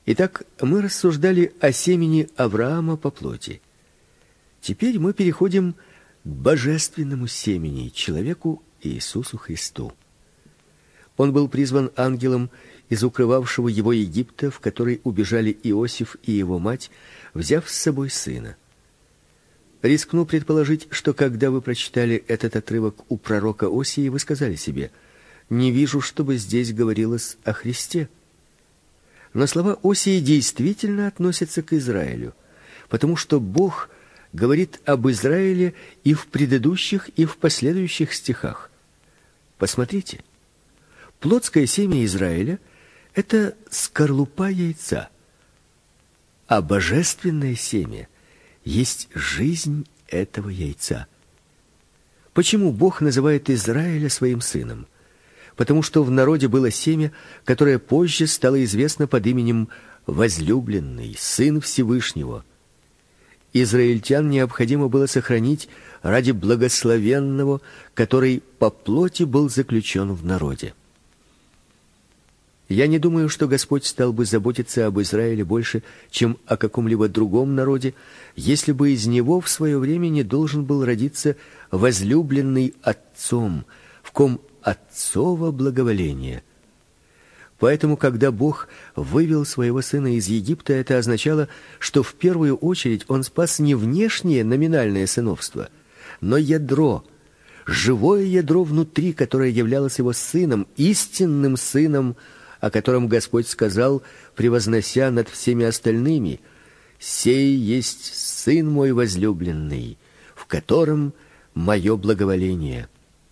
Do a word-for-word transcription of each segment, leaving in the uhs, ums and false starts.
Итак, мы рассуждали о семени Авраама по плоти. Теперь мы переходим к божественному семени, человеку Иисусу Христу. Он был призван ангелом из укрывавшего его Египта, в который убежали Иосиф и его мать, взяв с собой сына. Рискну предположить, что когда вы прочитали этот отрывок у пророка Осии, вы сказали себе: «Не вижу, чтобы здесь говорилось о Христе». Но слова Осии действительно относятся к Израилю, потому что Бог говорит об Израиле и в предыдущих, и в последующих стихах. Посмотрите. Плотское семя Израиля — это скорлупа яйца, а божественное семя есть жизнь этого яйца. Почему Бог называет Израиля своим сыном? Потому что в народе было семя, которое позже стало известно под именем возлюбленный, сын Всевышнего. Израильтян необходимо было сохранить ради благословенного, который по плоти был заключен в народе. Я не думаю, что Господь стал бы заботиться об Израиле больше, чем о каком-либо другом народе, если бы из него в свое время не должен был родиться возлюбленный Отцом, в ком Отцово благоволение. Поэтому, когда Бог вывел своего сына из Египта, это означало, что в первую очередь Он спас не внешнее номинальное сыновство, но ядро, живое ядро внутри, которое являлось его сыном, истинным сыном, о котором Господь сказал, превознося над всеми остальными: «Сей есть сын мой возлюбленный, в котором мое благоволение».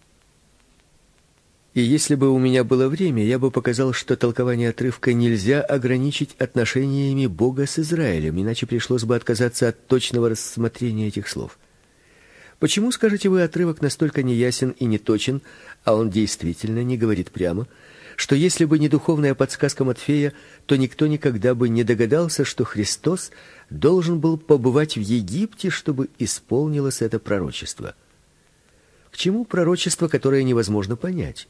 И если бы у меня было время, я бы показал, что толкование отрывка нельзя ограничить отношениями Бога с Израилем, иначе пришлось бы отказаться от точного рассмотрения этих слов. Почему, скажете вы, отрывок настолько неясен и неточен, а он действительно не говорит прямо, что если бы не духовная подсказка Матфея, то никто никогда бы не догадался, что Христос должен был побывать в Египте, чтобы исполнилось это пророчество? К чему пророчество, которое невозможно понять?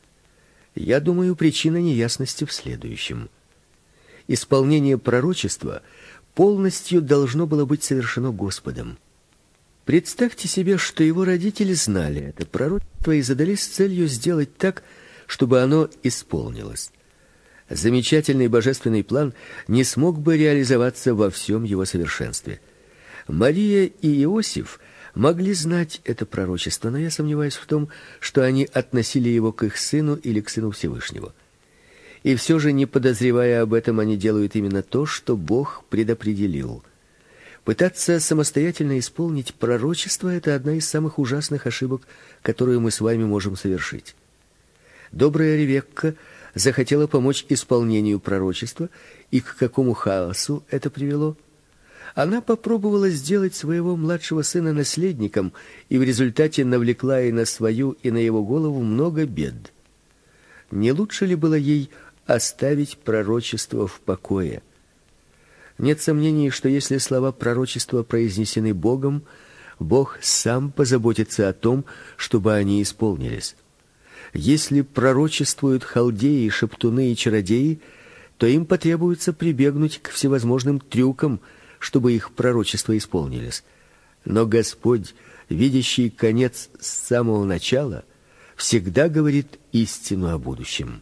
Я думаю, причина неясности в следующем. Исполнение пророчества полностью должно было быть совершено Господом. Представьте себе, что его родители знали это пророчество и задались целью сделать так, чтобы оно исполнилось. Замечательный божественный план не смог бы реализоваться во всем его совершенстве. Мария и Иосиф могли знать это пророчество, но я сомневаюсь в том, что они относили его к их сыну или к сыну Всевышнего. И все же, не подозревая об этом, они делают именно то, что Бог предопределил. Пытаться самостоятельно исполнить пророчество — это одна из самых ужасных ошибок, которую мы с вами можем совершить. Добрая Ревекка захотела помочь исполнению пророчества, и к какому хаосу это привело? Она попробовала сделать своего младшего сына наследником, и в результате навлекла и на свою, и на его голову много бед. Не лучше ли было ей оставить пророчество в покое? Нет сомнений, что если слова пророчества произнесены Богом, Бог сам позаботится о том, чтобы они исполнились. Если пророчествуют халдеи, шептуны и чародеи, то им потребуется прибегнуть к всевозможным трюкам, чтобы их пророчества исполнились. Но Господь, видящий конец с самого начала, всегда говорит истину о будущем.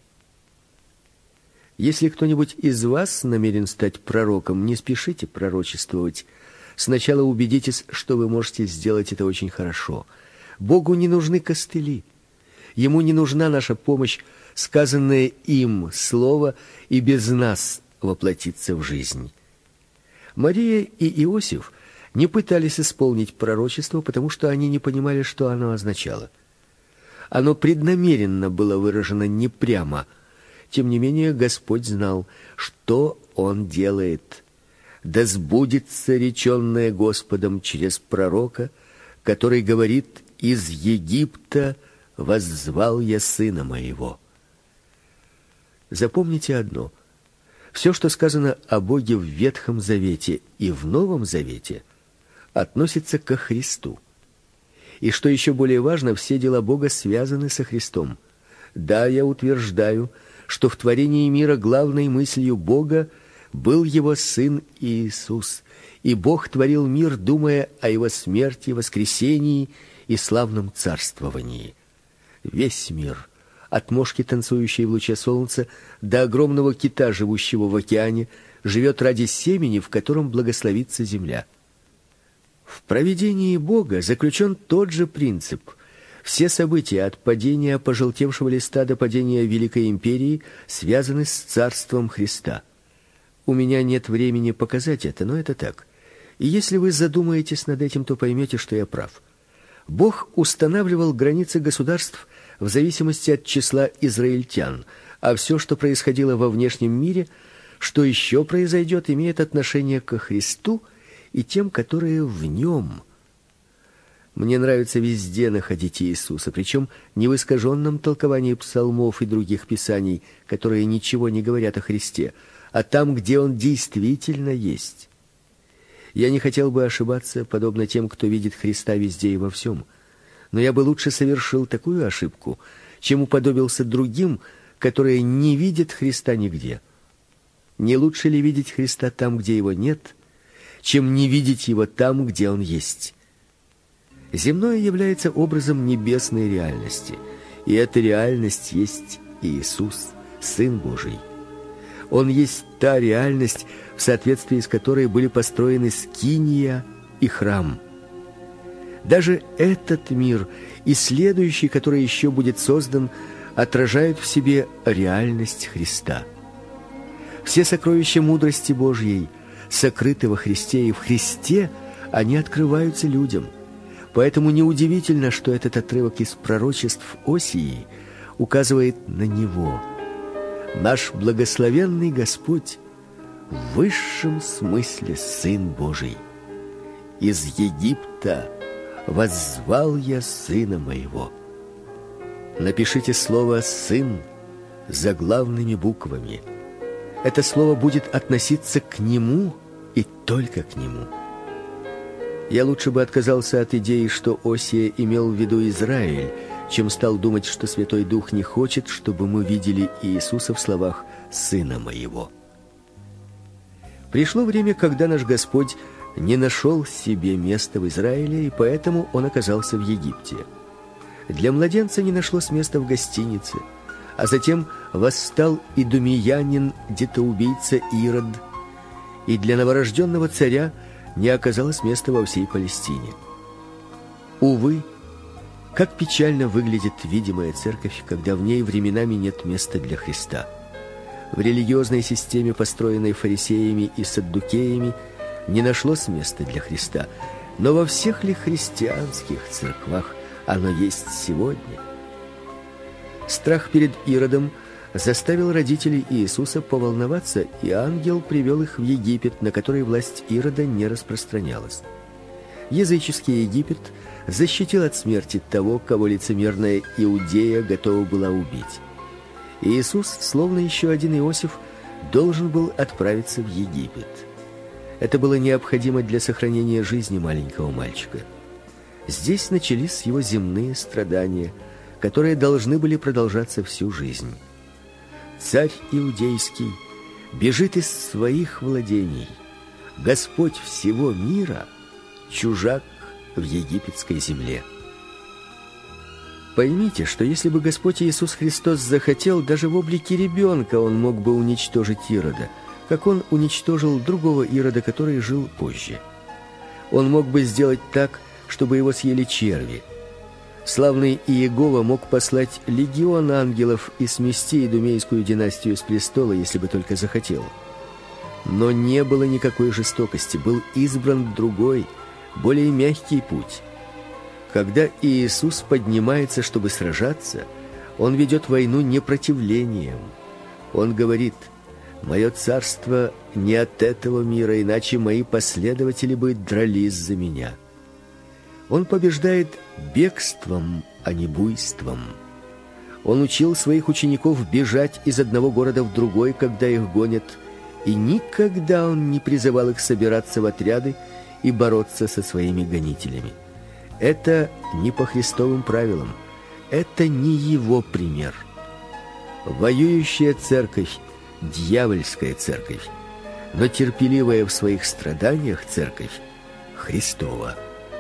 Если кто-нибудь из вас намерен стать пророком, не спешите пророчествовать. Сначала убедитесь, что вы можете сделать это очень хорошо. Богу не нужны костыли. Ему не нужна наша помощь, сказанное им слово, и без нас воплотиться в жизнь. Мария и Иосиф не пытались исполнить пророчество, потому что они не понимали, что оно означало. Оно преднамеренно было выражено не прямо. Тем не менее, Господь знал, что Он делает. «Да сбудется реченное Господом через пророка, который говорит: из Египта воззвал я сына моего». Запомните одно: все, что сказано о Боге в Ветхом Завете и в Новом Завете, относится ко Христу. И что еще более важно, все дела Бога связаны со Христом. Да, я утверждаю, что в творении мира главной мыслью Бога был его сын Иисус, и Бог творил мир, думая о его смерти, воскресении и славном царствовании. Весь мир, от мошки, танцующей в луче солнца, до огромного кита, живущего в океане, живет ради семени, в котором благословится земля. В провидении Бога заключен тот же принцип. Все события от падения пожелтевшего листа до падения Великой империи связаны с царством Христа. У меня нет времени показать это, но это так. И если вы задумаетесь над этим, то поймете, что я прав. Бог устанавливал границы государств в зависимости от числа израильтян, а все, что происходило во внешнем мире, что еще произойдет, имеет отношение ко Христу и тем, которые в нем. Мне нравится везде находить Иисуса, причем не в искаженном толковании псалмов и других писаний, которые ничего не говорят о Христе, а там, где он действительно есть. Я не хотел бы ошибаться, подобно тем, кто видит Христа везде и во всем. Но я бы лучше совершил такую ошибку, чем уподобился другим, которые не видят Христа нигде. Не лучше ли видеть Христа там, где его нет, чем не видеть его там, где он есть? Земное является образом небесной реальности, и эта реальность есть Иисус, Сын Божий. Он есть та реальность, в соответствии с которой были построены скиния и храм. Даже этот мир и следующий, который еще будет создан, отражают в себе реальность Христа. Все сокровища мудрости Божьей сокрыты во Христе, и в Христе они открываются людям. Поэтому неудивительно, что этот отрывок из пророчеств Осии указывает на Него. Наш благословенный Господь в высшем смысле Сын Божий. Из Египта воззвал я Сына моего. Напишите слово «сын» заглавными буквами. Это слово будет относиться к Нему и только к Нему. Я лучше бы отказался от идеи, что Осия имел в виду Израиль, чем стал думать, что Святой Дух не хочет, чтобы мы видели Иисуса в словах «Сына моего». Пришло время, когда наш Господь не нашел себе места в Израиле, и поэтому Он оказался в Египте. Для младенца не нашлось места в гостинице, а затем восстал идумеянин, детоубийца Ирод, и для новорожденного царя не оказалось места во всей Палестине. Увы, как печально выглядит видимая церковь, когда в ней временами нет места для Христа. В религиозной системе, построенной фарисеями и саддукеями, не нашлось места для Христа. Но во всех ли христианских церквах оно есть сегодня? Страх перед Иродом заставил родителей Иисуса поволноваться, и ангел привел их в Египет, на который власть Ирода не распространялась. Языческий Египет защитил от смерти того, кого лицемерная Иудея готова была убить. Иисус, словно еще один Иосиф, должен был отправиться в Египет. Это было необходимо для сохранения жизни маленького мальчика. Здесь начались его земные страдания, которые должны были продолжаться всю жизнь. Царь иудейский бежит из своих владений. Господь всего мира — чужак в египетской земле. Поймите, что если бы Господь Иисус Христос захотел, даже в облике ребенка Он мог бы уничтожить Ирода, как Он уничтожил другого Ирода, который жил позже. Он мог бы сделать так, чтобы его съели черви. Славный Иегова мог послать легион ангелов и смести идумейскую династию с престола, если бы только захотел. Но не было никакой жестокости, был избран другой, более мягкий путь. Когда Иисус поднимается, чтобы сражаться, Он ведет войну не противлением. Он говорит: «Мое царство не от этого мира, иначе мои последователи бы дрались за меня». Он побеждает бегством, а не буйством. Он учил своих учеников бежать из одного города в другой, когда их гонят, и никогда Он не призывал их собираться в отряды и бороться со своими гонителями. Это не по Христовым правилам, это не Его пример. Воюющая церковь, дьявольская церковь, но терпеливая в своих страданиях церковь Христова.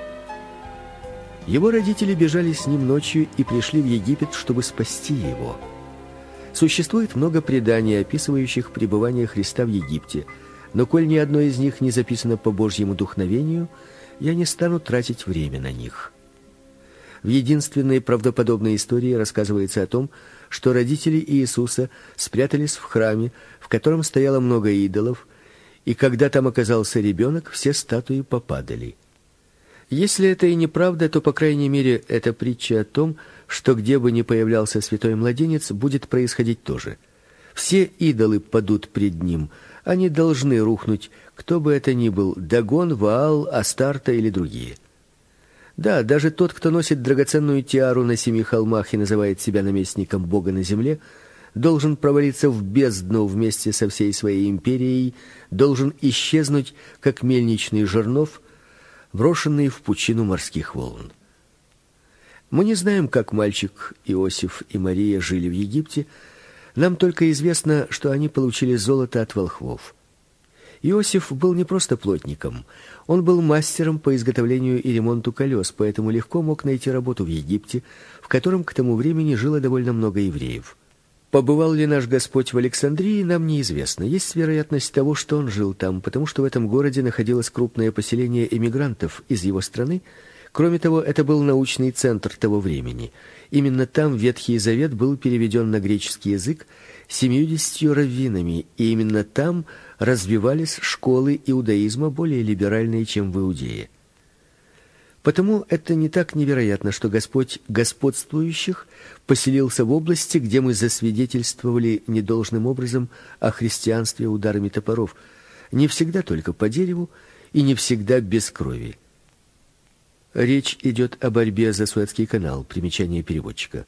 Его родители бежали с ним ночью и пришли в Египет, чтобы спасти его. Существует много преданий, описывающих пребывание Христа в Египте, но коль ни одно из них не записано по Божьему духновению, я не стану тратить время на них. В единственной правдоподобной истории рассказывается о том, что родители Иисуса спрятались в храме, в котором стояло много идолов, и когда там оказался ребенок, все статуи попадали. Если это и неправда, то, по крайней мере, это притча о том, что где бы ни появлялся святой младенец, будет происходить то же. Все идолы падут пред ним, они должны рухнуть, кто бы это ни был, Дагон, Ваал, Астарта или другие. Да, даже тот, кто носит драгоценную тиару на семи холмах и называет себя наместником Бога на земле, должен провалиться в бездну вместе со всей своей империей, должен исчезнуть, как мельничный жернов, брошенный в пучину морских волн. Мы не знаем, как мальчик Иосиф и Мария жили в Египте, нам только известно, что они получили золото от волхвов. Иосиф был не просто плотником, он был мастером по изготовлению и ремонту колес, поэтому легко мог найти работу в Египте, в котором к тому времени жило довольно много евреев. Побывал ли наш Господь в Александрии, нам неизвестно. Есть вероятность того, что он жил там, потому что в этом городе находилось крупное поселение эмигрантов из его страны. Кроме того, это был научный центр того времени. Именно там Ветхий Завет был переведен на греческий язык семьюдесятью раввинами, и именно там развивались школы иудаизма, более либеральные, чем в Иудее. Потому это не так невероятно, что Господь господствующих поселился в области, где мы засвидетельствовали недолжным образом о христианстве ударами топоров, не всегда только по дереву и не всегда без крови. Речь идет о борьбе за Суэцкий канал, примечание переводчика.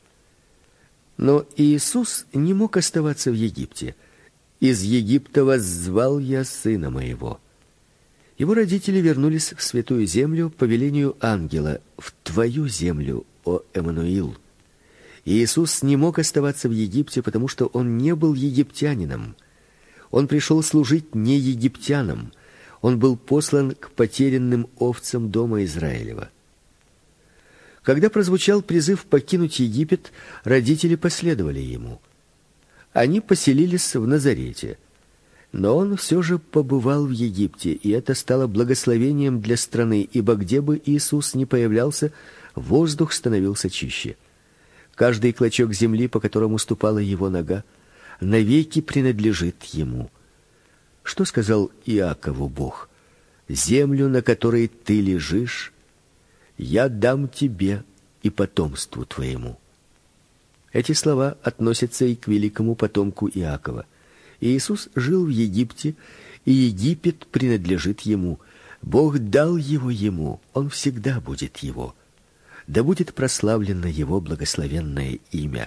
Но Иисус не мог оставаться в Египте. «Из Египта воззвал я сына моего». Его родители вернулись в святую землю по велению ангела, в твою землю, о Эммануил. Иисус не мог оставаться в Египте, потому что он не был египтянином. Он пришел служить не египтянам. Он был послан к потерянным овцам дома Израилева. Когда прозвучал призыв покинуть Египет, родители последовали ему. Они поселились в Назарете. Но он все же побывал в Египте, и это стало благословением для страны, ибо где бы Иисус ни появлялся, воздух становился чище. Каждый клочок земли, по которому ступала его нога, навеки принадлежит ему. Что сказал Иакову Бог? «Землю, на которой ты лежишь, я дам тебе и потомству твоему». Эти слова относятся и к великому потомку Иакова. Иисус жил в Египте, и Египет принадлежит ему. Бог дал его ему, он всегда будет его. Да будет прославлено его благословенное имя.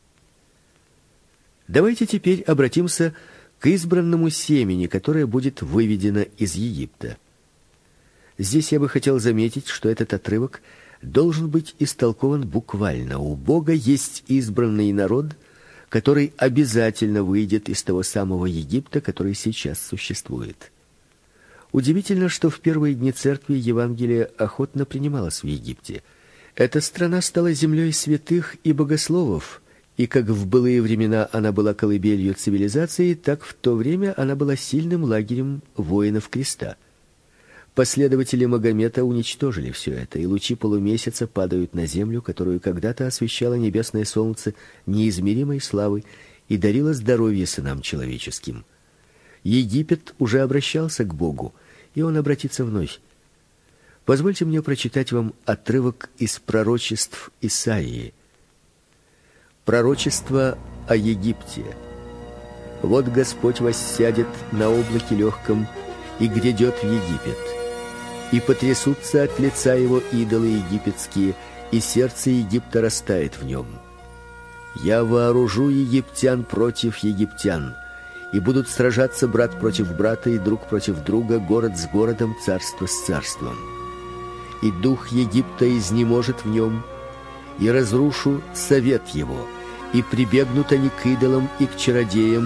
Давайте теперь обратимся к избранному семени, которое будет выведено из Египта. Здесь я бы хотел заметить, что этот отрывок должен быть истолкован буквально. У Бога есть избранный народ, который обязательно выйдет из того самого Египта, который сейчас существует. Удивительно, что в первые дни церкви Евангелие охотно принималось в Египте. Эта страна стала землей святых и богословов, и как в былые времена она была колыбелью цивилизации, так в то время она была сильным лагерем воинов креста. Последователи Магомета уничтожили все это, и лучи полумесяца падают на землю, которую когда-то освещало небесное солнце неизмеримой славой и дарило здоровье сынам человеческим. Египет уже обращался к Богу, и он обратится вновь. Позвольте мне прочитать вам отрывок из пророчеств Исаии. Пророчество о Египте. «Вот Господь воссядет на облаке легком и грядет в Египет. И потрясутся от лица его идолы египетские, и сердце Египта растает в нем. Я вооружу египтян против египтян, и будут сражаться брат против брата и друг против друга, город с городом, царство с царством. И дух Египта изнеможет в нем, и разрушу совет его, и прибегнут они к идолам и к чародеям,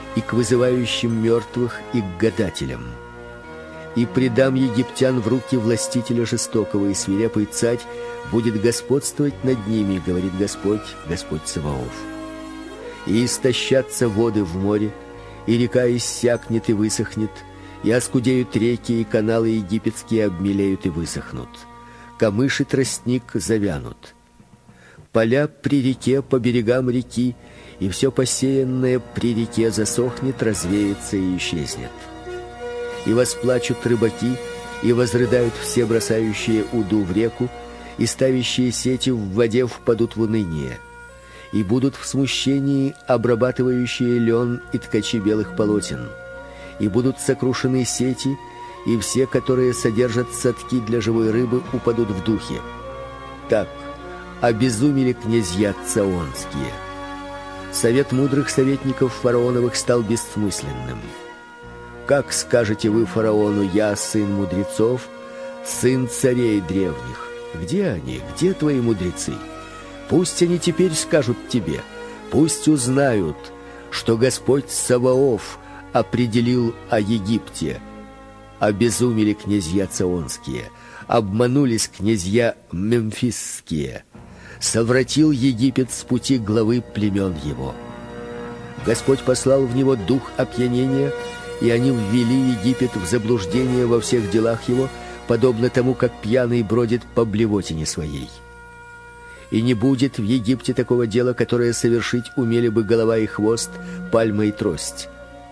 и к вызывающим мертвых, и к гадателям. И предам египтян в руки властителя жестокого, и свирепый царь будет господствовать над ними, говорит Господь, Господь Саваоф. И истощатся воды в море, и река иссякнет и высохнет, и оскудеют реки, и каналы египетские обмелеют и высохнут. Камыш и тростник завянут. Поля при реке, по берегам реки, и все посеянное при реке засохнет, развеется и исчезнет. И восплачут рыбаки, и возрыдают все бросающие уду в реку, и ставящие сети в воде впадут в уныние. И будут в смущении обрабатывающие лен и ткачи белых полотен. И будут сокрушены сети, и все, которые содержат садки для живой рыбы, упадут в духе. Так обезумели князья цаонские. Совет мудрых советников фараоновых стал бессмысленным. Как скажете вы фараону: я сын мудрецов, сын царей древних? Где они? Где твои мудрецы? Пусть они теперь скажут тебе, пусть узнают, что Господь Саваоф определил о Египте. Обезумели князья цаонские, обманулись князья мемфисские. Совратил Египет с пути главы племен его. Господь послал в него дух опьянения, и они ввели Египет в заблуждение во всех делах его, подобно тому, как пьяный бродит по блевотине своей. И не будет в Египте такого дела, которое совершить умели бы голова и хвост, пальма и трость.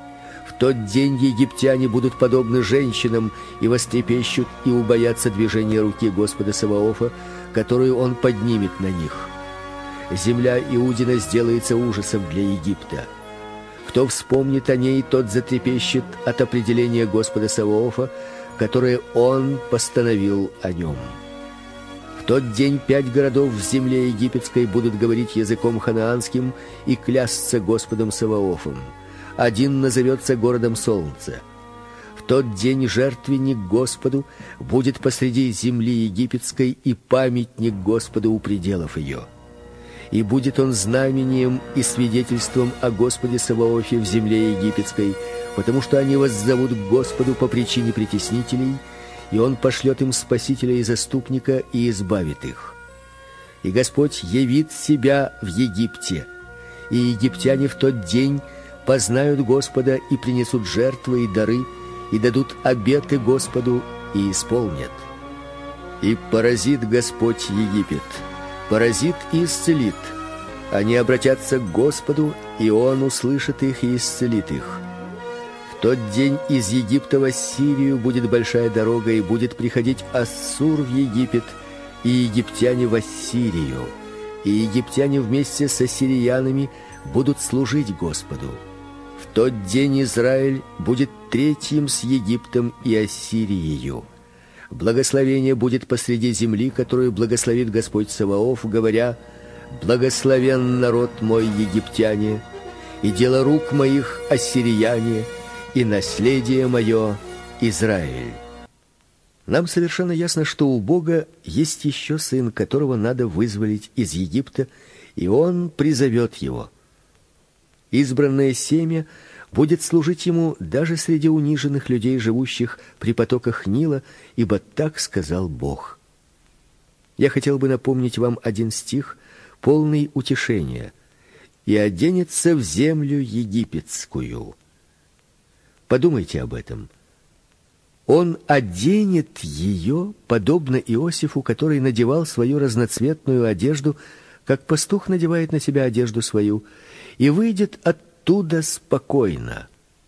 В тот день египтяне будут подобны женщинам и вострепещут и убоятся движения руки Господа Саваофа, которую Он поднимет на них. Земля Иудина сделается ужасом для Египта. Кто вспомнит о ней, тот затрепещет от определения Господа Саваофа, которое Он постановил о нем. В тот день пять городов в земле египетской будут говорить языком ханаанским и клясться Господом Саваофом. Один назовется городом солнца. В тот день жертвенник Господу будет посреди земли египетской и памятник Господу у пределов ее. И будет он знамением и свидетельством о Господе Саваофе в земле египетской, потому что они воззовут к Господу по причине притеснителей, и Он пошлет им спасителя и заступника и избавит их. И Господь явит себя в Египте, и египтяне в тот день познают Господа и принесут жертвы и дары, и дадут обеты Господу и исполнят. И поразит Господь Египет, поразит и исцелит. Они обратятся к Господу, и Он услышит их и исцелит их. В тот день из Египта в Ассирию будет большая дорога, и будет приходить Ассур в Египет, и египтяне в Ассирию. И египтяне вместе с ассириянами будут служить Господу. В тот день Израиль будет третьим с Египтом и Ассирией. Благословение будет посреди земли, которую благословит Господь Саваоф, говоря: благословен народ мой египтяне, и дело рук моих ассирияне, и наследие мое Израиль. Нам совершенно ясно, что у Бога есть еще сын, которого надо вызволить из Египта, и Он призовет его. Избранное семя будет служить ему даже среди униженных людей, живущих при потоках Нила, ибо так сказал Бог. Я хотел бы напомнить вам один стих, полный утешения: «И оденется в землю египетскую». Подумайте об этом. Он оденет ее, подобно Иосифу, который надевал свою разноцветную одежду, как пастух надевает на себя одежду свою, и выйдет оттуда спокойно.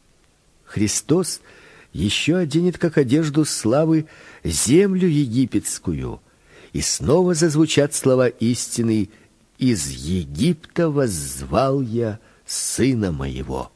Христос еще оденет, как одежду славы, землю египетскую, и снова зазвучат слова истины: «Из Египта воззвал я сына моего».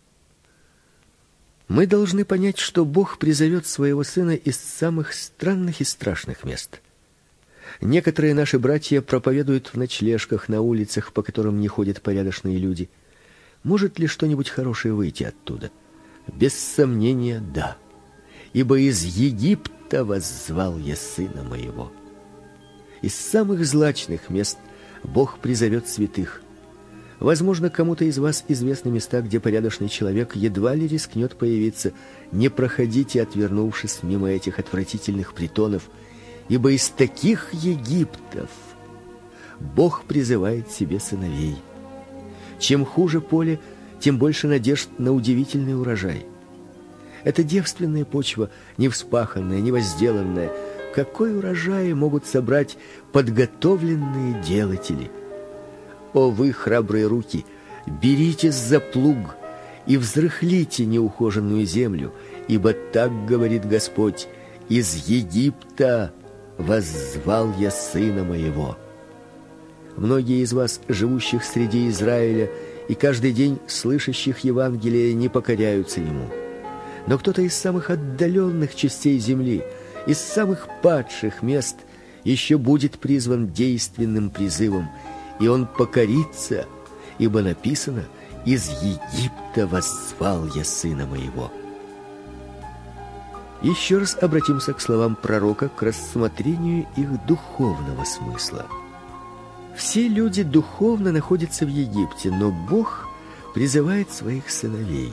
Мы должны понять, что Бог призовет своего сына из самых странных и страшных мест. Некоторые наши братья проповедуют в ночлежках, на улицах, по которым не ходят порядочные люди. Может ли что-нибудь хорошее выйти оттуда? Без сомнения, да. Ибо из Египта воззвал я сына моего. Из самых злачных мест Бог призовет святых. Возможно, кому-то из вас известны места, где порядочный человек едва ли рискнет появиться. Не проходите, отвернувшись мимо этих отвратительных притонов, ибо из таких Египтов Бог призывает себе сыновей. Чем хуже поле, тем больше надежд на удивительный урожай. Это девственная почва, невспаханная, невозделанная. Какой урожай могут собрать подготовленные делатели? О, вы, храбрые руки, беритесь за плуг и взрыхлите неухоженную землю, ибо так говорит Господь: из Египта воззвал я сына моего. Многие из вас, живущих среди Израиля и каждый день слышащих Евангелие, не покоряются ему. Но кто-то из самых отдаленных частей земли, из самых падших мест еще будет призван действенным призывом, и он покорится, ибо написано: из Египта воззвал я сына моего. Еще раз обратимся к словам пророка, к рассмотрению их духовного смысла. Все люди духовно находятся в Египте, но Бог призывает своих сыновей.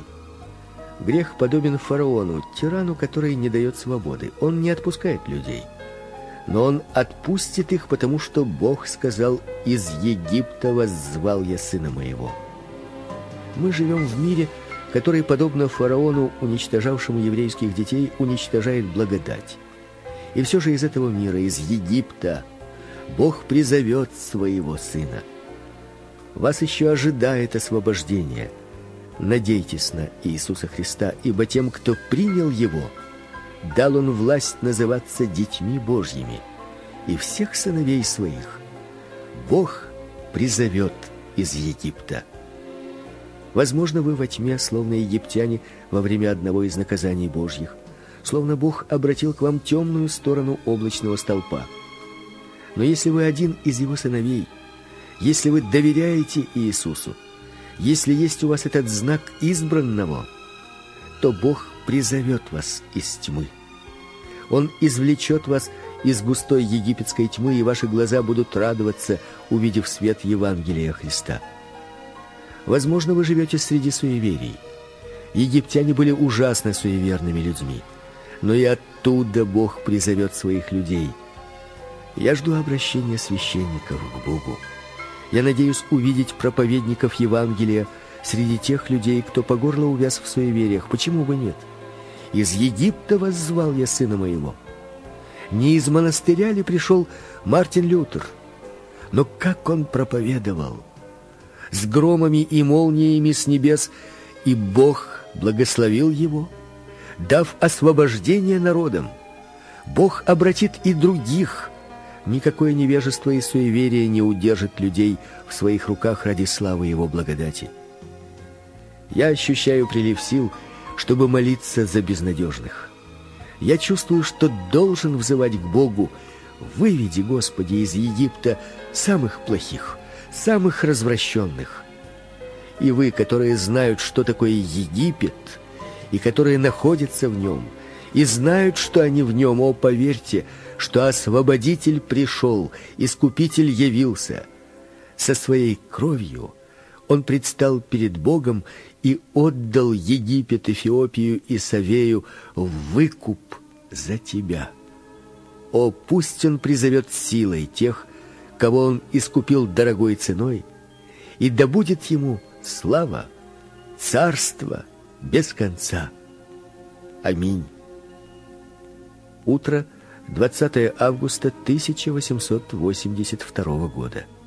Грех подобен фараону, тирану, который не дает свободы. Он не отпускает людей, но он отпустит их, потому что Бог сказал: из Египта воззвал я сына моего. Мы живем в мире, который, подобно фараону, уничтожавшему еврейских детей, уничтожает благодать. И все же из этого мира, из Египта, Бог призовет своего сына. Вас еще ожидает освобождение. Надейтесь на Иисуса Христа, ибо тем, кто принял Его, дал Он власть называться детьми Божьими, и всех сыновей своих Бог призовет из Египта. Возможно, вы во тьме, словно египтяне во время одного из наказаний Божьих, словно Бог обратил к вам темную сторону облачного столпа. Но если вы один из Его сыновей, если вы доверяете Иисусу, если есть у вас этот знак избранного, то Бог призовет вас из тьмы. Он извлечет вас из густой египетской тьмы, и ваши глаза будут радоваться, увидев свет Евангелия Христа. Возможно, вы живете среди суеверий. Египтяне были ужасно суеверными людьми, но и оттуда Бог призовет своих людей. Я жду обращения священников к Богу. Я надеюсь увидеть проповедников Евангелия среди тех людей, кто по горло увяз в суевериях. Почему бы нет? Из Египта воззвал я сына моего. Не из монастыря ли пришел Мартин Лютер? Но как он проповедовал! С громами и молниями с небес, и Бог благословил его, дав освобождение народам. Бог обратит и других. Никакое невежество и суеверие не удержит людей в своих руках ради славы Его благодати. Я ощущаю прилив сил, чтобы молиться за безнадежных. Я чувствую, что должен взывать к Богу: выведи, Господи, из Египта самых плохих, самых развращенных. И вы, которые знают, что такое Египет, и которые находятся в нем, и знают, что они в нем, о, поверьте, что Освободитель пришел, Искупитель явился. Со своей кровью Он предстал перед Богом и отдал Египет, Эфиопию и Савею в выкуп за тебя. О, пусть Он призовет силой тех, кого Он искупил дорогой ценой, и да будет Ему слава, царство без конца. Аминь. Утро двадцатое августа тысяча восемьсот восемьдесят второго года.